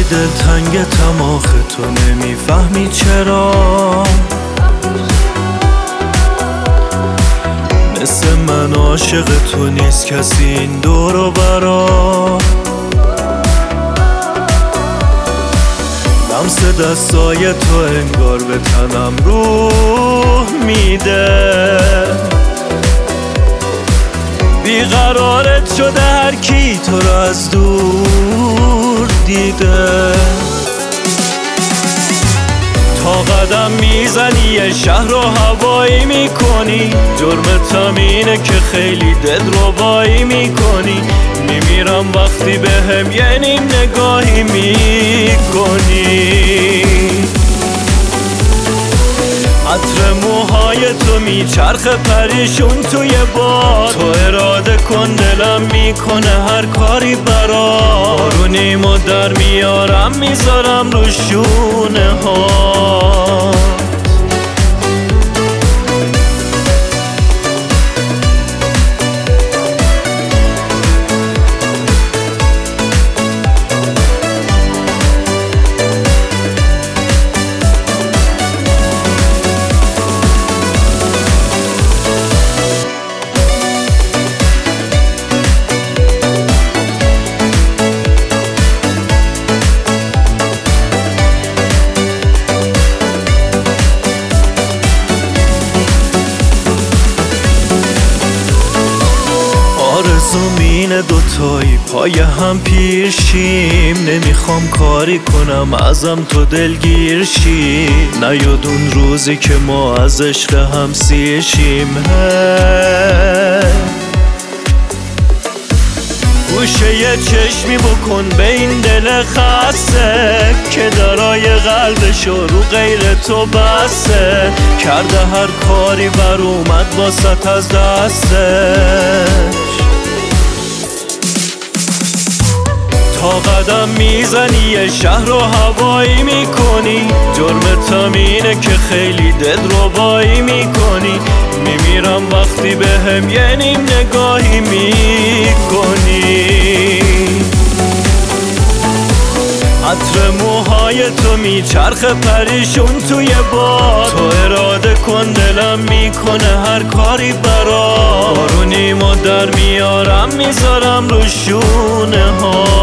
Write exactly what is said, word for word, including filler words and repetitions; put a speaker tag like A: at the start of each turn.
A: دلتنگتم آخه تو نمیفهمی چرا مثل من عاشق تو نیست کسی این دور و برا. لمس دستای تو انگار به تنم روح میده، بیقرارت شده هر کی تو رو از دور دیده. تا قدم میزنی یه شهر رو هوایی میکنی، جرمت هم اینه که خیلی دلربایی میکنی. میمیرم وقتی به هم یه نیم نگاهی میکنی. عطر موهای تو میچرخه پریشون توی باد، تو اراده کن دلم میکنه هر کاری برات. بارونیمو در میارم میذارم رو شونه ها. آرزومین دوتایی پای هم پیرشیم، نمیخوام کاری کنم ازم تو دلگیر شی. نیاد اون روزی که ما از عشق هم سیر شیم. گوشه یه چشمی بکن به این دل خسته که درای قلبشو رو غیر تو بسته. کرده هر کاری بر اومد واسط از دستش. تا قدم میزنی یه شهر رو هوایی میکنی، جرمت هم اینه که خیلی دلربایی میکنی. میمیرم وقتی به هم یه نیم نگاهی میکنی. عطر موهای تو میچرخه پریشون توی باد، تو اراده کن دلم میکنه هر کاری برات. بارونیمو در میارم میذارم رو شونه ها.